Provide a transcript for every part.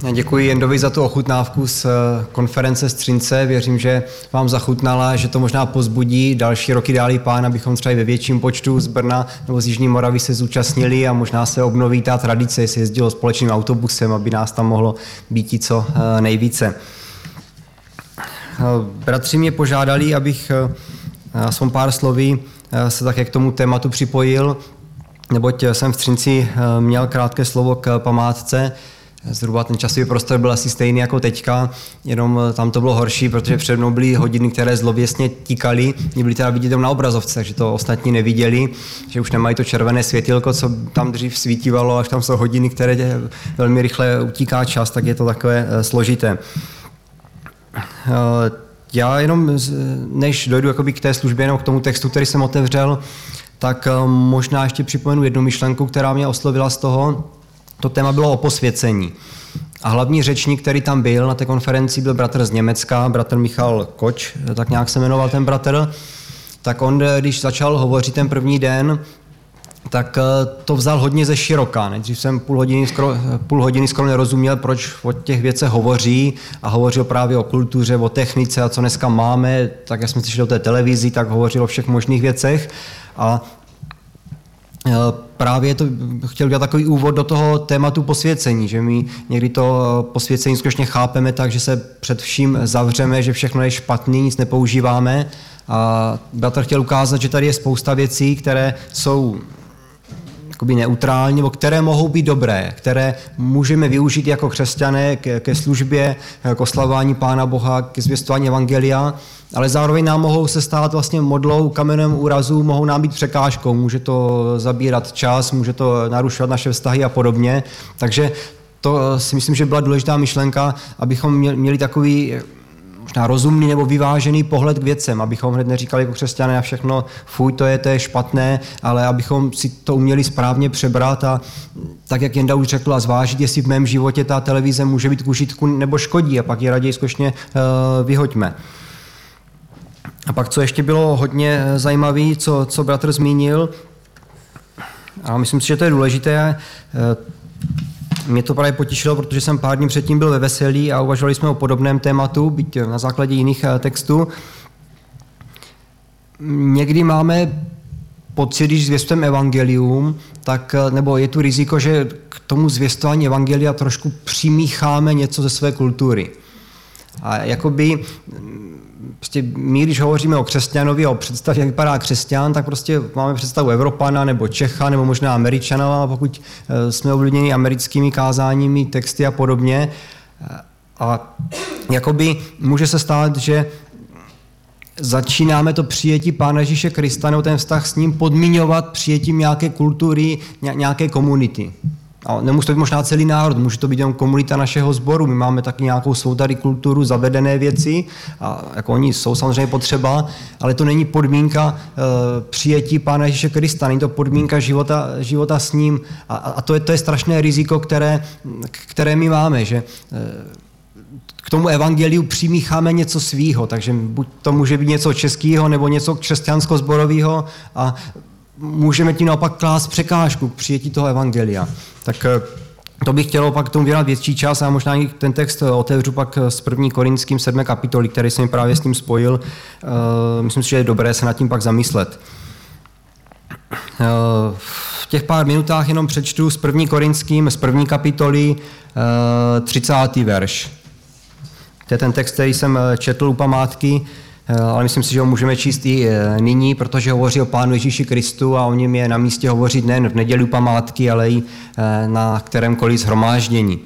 Děkuji Jendovi za tu ochutnávku z konference Střince. Věřím, že vám zachutnala, že to možná pozbudí další roky dálí Pán, abychom třeba i ve větším počtu z Brna nebo z Jižní Moravy se zúčastnili a možná se obnoví ta tradice, jestli jezdilo společným autobusem, aby nás tam mohlo být i co nejvíce. Bratři mě požádali, abych aspoň pár sloví se také k tomu tématu připojil, neboť jsem v Střinci měl krátké slovo k památce. Zhruba ten časový prostor byl asi stejný jako teďka, jenom tam to bylo horší, protože před mnou byly hodiny, které zlověsně tikaly, byly teda vidět na obrazovce, takže to ostatní neviděli, že už nemají to červené světilko, co tam dřív svítívalo, až tam jsou hodiny, které velmi rychle utíká čas, tak je to takové složité. Já jenom, než dojdu k té službě, jenom k tomu textu, který jsem otevřel, tak možná ještě připomenu jednu myšlenku, která mě oslovila z toho. To téma bylo o posvěcení. A hlavní řečník, který tam byl na té konferenci, byl bratr z Německa, bratr Michal Koč, tak nějak se jmenoval ten bratr. Tak on, když začal hovořit ten první den, tak to vzal hodně ze široka. Nejdřív jsem půl hodiny skoro nerozuměl, proč o těch věcech hovoří a hovořil právě o kultuře, o technice a co dneska máme. Tak jak jsme slyšeli o té televizi, tak hovořil o všech možných věcech. A právě to chtěl dělat takový úvod do toho tématu posvěcení, že my někdy to posvěcení skutečně chápeme tak, že se před vším zavřeme, že všechno je špatný, nic nepoužíváme. A bratr chtěl ukázat, že tady je spousta věcí, které jsou jakoby neutrální, nebo které mohou být dobré, které můžeme využít jako křesťané ke službě, k oslavování Pána Boha, ke zvěstování evangelia, ale zároveň nám mohou se stát vlastně modlou, kamenem úrazu, mohou nám být překážkou, může to zabírat čas, může to narušovat naše vztahy a podobně. Takže to si myslím, že byla důležitá myšlenka, abychom měli takový možná rozumný nebo vyvážený pohled k věcem, abychom hned neříkali jako křesťané a všechno, fuj, to je špatné, ale abychom si to uměli správně přebrat a tak, jak Jenda už řekla, zvážit, jestli v mém životě ta televize může být k užitku nebo škodí a pak ji raději skutečně vyhoďme. A pak, co ještě bylo hodně zajímavé, co bratr zmínil, a myslím si, že to je důležité, mě to právě potěšilo, protože jsem pár dní předtím byl ve Veselí a uvažovali jsme o podobném tématu, byť na základě jiných textů. Někdy máme pocit, když zvěstujeme evangelium, tak, nebo je tu riziko, že k tomu zvěstování evangelia trošku přimícháme něco ze své kultury. A jakoby prostě my, když hovoříme o křesťanovi a o představě, jak vypadá křesťan, tak prostě máme představu Evropana nebo Čecha nebo možná Američana, a pokud jsme ovlivněni americkými kázáními, texty a podobně. A jakoby může se stát, že začínáme to přijetí Pána Ježíše Krista nebo ten vztah s ním podmiňovat přijetím nějaké kultury, nějaké komunity. A nemusí to být možná celý národ, může to být jenom komunita našeho sboru. My máme taky nějakou svou tady kulturu, zavedené věci, a jako oni jsou samozřejmě potřeba, ale to není podmínka přijetí Pána Ježíše Krista, není to podmínka života s ním. A to je strašné riziko, které my máme, že k tomu evangeliu přimícháme něco svýho, takže buď to může být něco českého nebo něco křesťansko-zborového a můžeme tím naopak klást překážku k přijetí toho evangelia. Tak to bych chtělo pak k tomu věnovat větší čas a možná i ten text otevřu pak s 1. Korinským 7. kapitoly, který jsem právě s tím spojil. Myslím si, že je dobré se nad tím pak zamyslet. V těch pár minutách jenom přečtu s 1. Korinským, z 1. kapitoly 30. verš. To je ten text, který jsem četl u památky, ale myslím si, že ho můžeme číst i nyní, protože hovoří o Pánu Ježíši Kristu a o něm je na místě hovořit nejen v neděli památky, ale i na kterémkoliv shromáždění.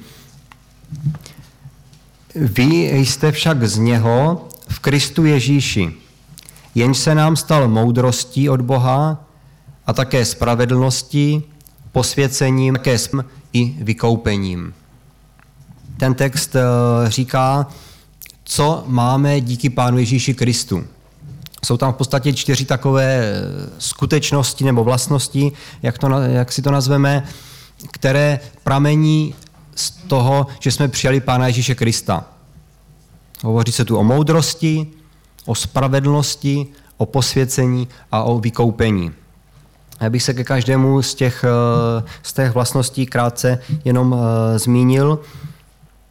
Vy jste však z něho v Kristu Ježíši, jenž se nám stal moudrostí od Boha a také spravedlností, posvěcením, také i vykoupením. Ten text říká, co máme díky Pánu Ježíši Kristu. Jsou tam v podstatě 4 takové skutečnosti nebo vlastnosti, jak si to nazveme, které pramení z toho, že jsme přijali Pána Ježíše Krista. Hovoří se tu o moudrosti, o spravedlnosti, o posvěcení a o vykoupení. Já bych se ke každému z těch vlastností krátce jenom zmínil.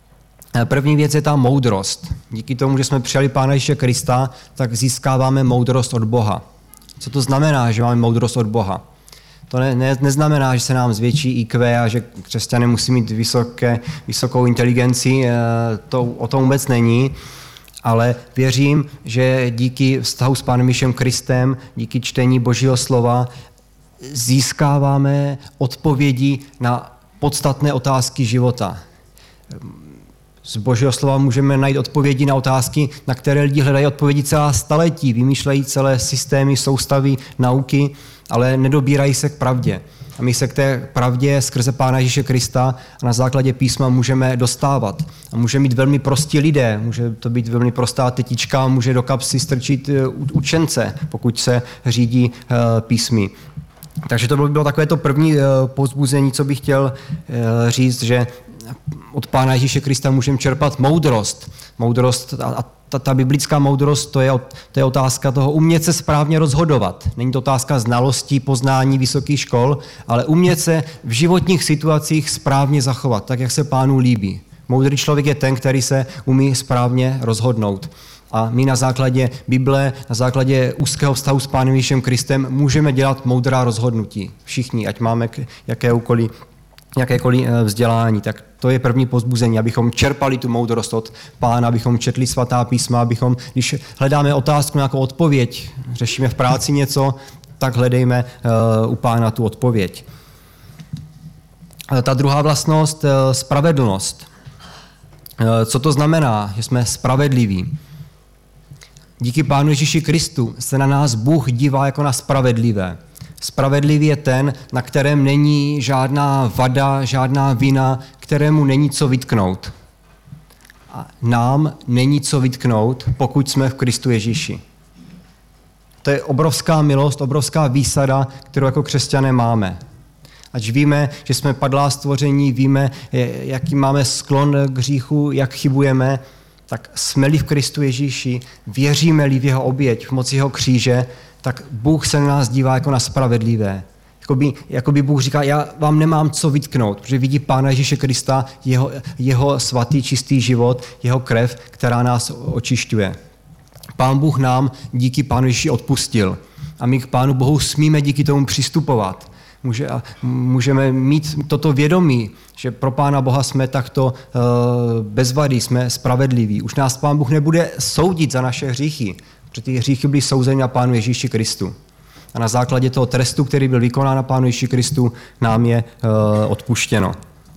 První věc je ta moudrost. Díky tomu, že jsme přijali Pána Ježíše Krista, tak získáváme moudrost od Boha. Co to znamená, že máme moudrost od Boha? To neznamená, že se nám zvětší IQ a že křesťané musí mít vysokou inteligenci, o tom vůbec není, ale věřím, že díky vztahu s Pánem Ježíšem Kristem, díky čtení Božího slova, získáváme odpovědi na podstatné otázky života. Z Božího slova můžeme najít odpovědi na otázky, na které lidi hledají odpovědi celá staletí, vymýšlejí celé systémy, soustavy, nauky, ale nedobírají se k pravdě. A my se k té pravdě skrze Pána Ježíše Krista a na základě písma můžeme dostávat. A může mít velmi prostí lidé, může to být velmi prostá tetička, může do kapsy strčit učence, pokud se řídí písmy. Takže to bylo takové to první povzbuzení, co bych chtěl říct, že od Pána Ježíše Krista můžeme čerpat moudrost. Moudrost a ta biblická moudrost, to je otázka toho umět se správně rozhodovat. Není to otázka znalostí, poznání vysokých škol, ale umět se v životních situacích správně zachovat, tak jak se Pánu líbí. Moudrý člověk je ten, který se umí správně rozhodnout. A my na základě Bible, na základě úzkého vztahu s Pánem Ježíšem Kristem můžeme dělat moudrá rozhodnutí. Všichni, ať máme jakékoliv vzdělání, tak to je první povzbuzení, abychom čerpali tu moudrost od Pána, abychom četli svatá písma, abychom, když hledáme otázku, nějakou odpověď, řešíme v práci něco, tak hledejme u Pána tu odpověď. Ta druhá vlastnost, spravedlnost. Co to znamená, že jsme spravedliví? Díky Pánu Ježíši Kristu se na nás Bůh dívá jako na spravedlivé. Spravedlivý je ten, na kterém není žádná vada, žádná vina, kterému není co vytknout. A nám není co vytknout, pokud jsme v Kristu Ježíši. To je obrovská milost, obrovská výsada, kterou jako křesťané máme. Ať víme, že jsme padlá stvoření, víme, jaký máme sklon k hříchu, jak chybujeme, tak jsme-li v Kristu Ježíši, věříme-li v jeho oběť, v moci jeho kříže, tak Bůh se na nás dívá jako na spravedlivé. Jakoby Bůh říká, já vám nemám co vytknout, protože vidí Pána Ježíše Krista, jeho svatý, čistý život, jeho krev, která nás očišťuje. Pán Bůh nám díky Pánu Ježíši odpustil a my k Pánu Bohu smíme díky tomu přistupovat. Můžeme mít toto vědomí, že pro Pána Boha jsme takto bez vady, jsme spravedliví. Už nás Pán Bůh nebude soudit za naše hříchy, protože ty hříchy byly souzeny na Pánu Ježíši Kristu. A na základě toho trestu, který byl vykonán na Pánu Ježíši Kristu, nám je odpuštěno.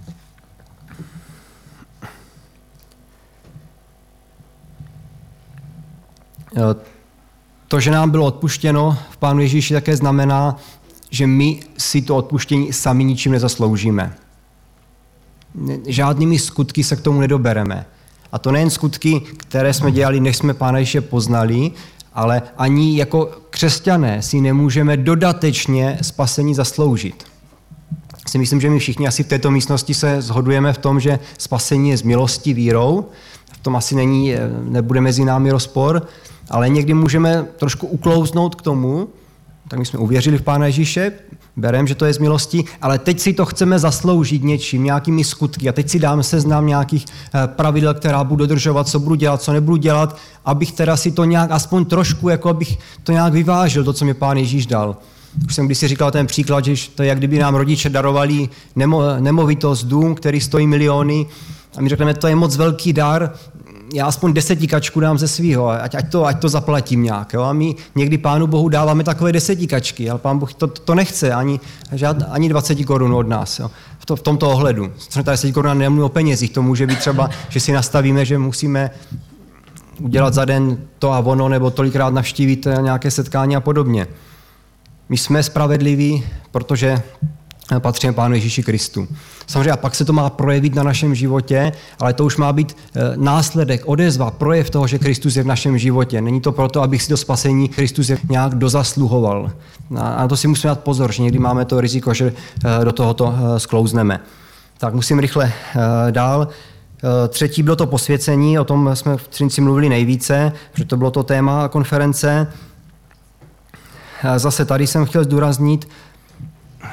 To, že nám bylo odpuštěno v Pánu Ježíši, také znamená, že my si to odpuštění sami ničím nezasloužíme. Žádnými skutky se k tomu nedobereme. A to nejen skutky, které jsme dělali, než jsme Pána Ježíše poznali, ale ani jako křesťané si nemůžeme dodatečně spasení zasloužit. Si myslím, že my všichni asi v této místnosti se shodujeme v tom, že spasení je z milosti vírou. V tom asi nebude mezi námi rozpor, ale někdy můžeme trošku uklouznout k tomu, tak my jsme uvěřili v Pána Ježíše, bereme, že to je z milosti, ale teď si to chceme zasloužit něčím, nějakými skutky a teď si dáme seznam nějakých pravidel, která budu dodržovat, co budu dělat, co nebudu dělat, abych teda si to nějak aspoň trošku, jako abych to nějak vyvážil, to, co mi Pán Ježíš dal. Už jsem kdysi říkal ten příklad, že to je, jak kdyby nám rodiče darovali nemovitost, dům, který stojí miliony a my řekneme, to je moc velký dar, já aspoň 10 kačku dám ze svýho, ať to zaplatím nějak. Jo? A my někdy Pánu Bohu dáváme takové 10 kačky, ale Pán Bůh to nechce, ani 20 korun od nás. Jo? V tomto ohledu. Ta 10 korun nemluví o penězích, to může být třeba, že si nastavíme, že musíme udělat za den to a ono, nebo tolikrát navštívit nějaké setkání a podobně. My jsme spravedliví, protože patříme Pánu Ježíši Kristu. Samozřejmě a pak se to má projevit na našem životě, ale to už má být následek, odezva, projev toho, že Kristus je v našem životě. Není to proto, abych si to spasení Kristus nějak dozasluhoval. A na to si musíme dát pozor, že někdy máme to riziko, že do tohoto sklouzneme. Tak musím rychle dál. Třetí bylo to posvěcení, o tom jsme v Třinci mluvili nejvíce, protože to bylo to téma konference. Zase tady jsem chtěl zdůraznit,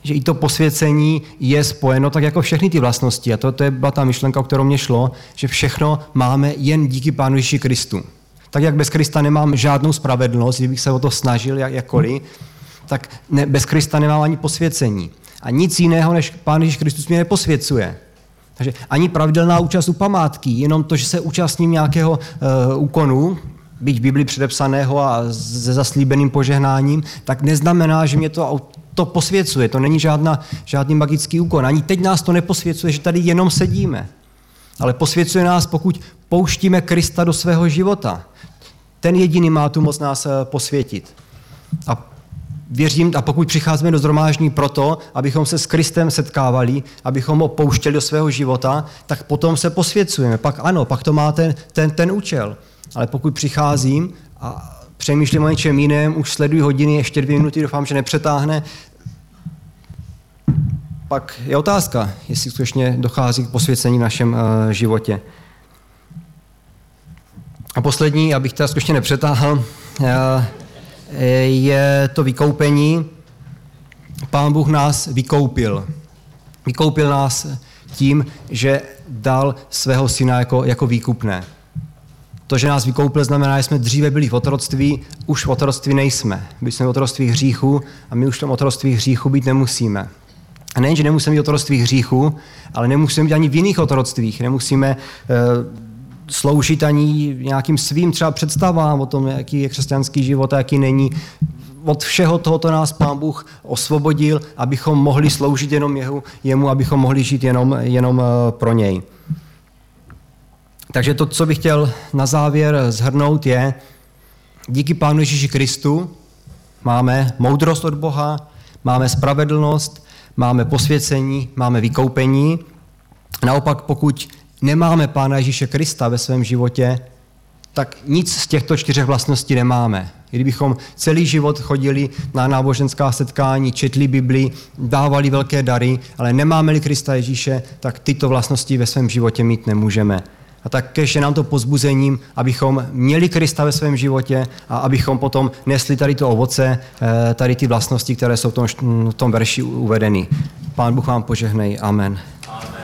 že i to posvěcení je spojeno tak jako všechny ty vlastnosti. A to byla ta myšlenka, o kterou mě šlo, že všechno máme jen díky Pánu Ježíši Kristu. Tak jak bez Krista nemám žádnou spravedlnost, kdybych se o to snažil jakkoliv, tak bez Krista nemám ani posvěcení. A nic jiného, než Pán Ježíš Kristus mě neposvěcuje. Takže ani pravidelná účast u památky, jenom to, že se účastním nějakého úkonu, byť v Biblii předepsaného a se zaslíbeným požehnáním, tak neznamená, že mě to posvěcuje. To není žádný magický úkon. Ani teď nás to neposvěcuje, že tady jenom sedíme. Ale posvěcuje nás, pokud pouštíme Krista do svého života. Ten jediný má tu moc nás posvětit. A věřím, a pokud přicházíme do shromáždění proto, abychom se s Kristem setkávali, abychom ho pouštěli do svého života, tak potom se posvěcujeme. Pak ano, pak to má ten účel. Ale pokud přicházím a přemýšlím o něčem jiném, už sleduji hodiny, ještě 2 minuty, doufám, že nepřetáhne, pak je otázka, jestli skutečně dochází k posvěcení v našem životě. A poslední, abych teda skutečně nepřetáhl, je to vykoupení. Pán Bůh nás vykoupil. Vykoupil nás tím, že dal svého syna jako výkupné. To, že nás vykoupil, znamená, že jsme dříve byli v otroctví, už v otroctví nejsme. Byli jsme v otroctví hříchu a my už v tom otroctví hříchu být nemusíme. A nejen, že nemusíme být v otroctví hříchu, ale nemusíme být ani v jiných otroctvích. Nemusíme sloužit ani nějakým svým třeba představám o tom, jaký je křesťanský život a jaký není. Od všeho tohoto nás Pán Bůh osvobodil, abychom mohli sloužit jenom jemu, abychom mohli žít jenom pro něj. Takže to, co bych chtěl na závěr shrnout, je, díky Pánu Ježíši Kristu máme moudrost od Boha, máme spravedlnost, máme posvěcení, máme vykoupení. Naopak, pokud nemáme Pána Ježíše Krista ve svém životě, tak nic z těchto 4 vlastností nemáme. Kdybychom celý život chodili na náboženská setkání, četli Bibli, dávali velké dary, ale nemáme-li Krista Ježíše, tak tyto vlastnosti ve svém životě mít nemůžeme. A tak je nám to povzbuzením, abychom měli Krista ve svém životě a abychom potom nesli tady to ovoce, tady ty vlastnosti, které jsou v tom verši uvedeny. Pán Bůh vám požehnej. Amen.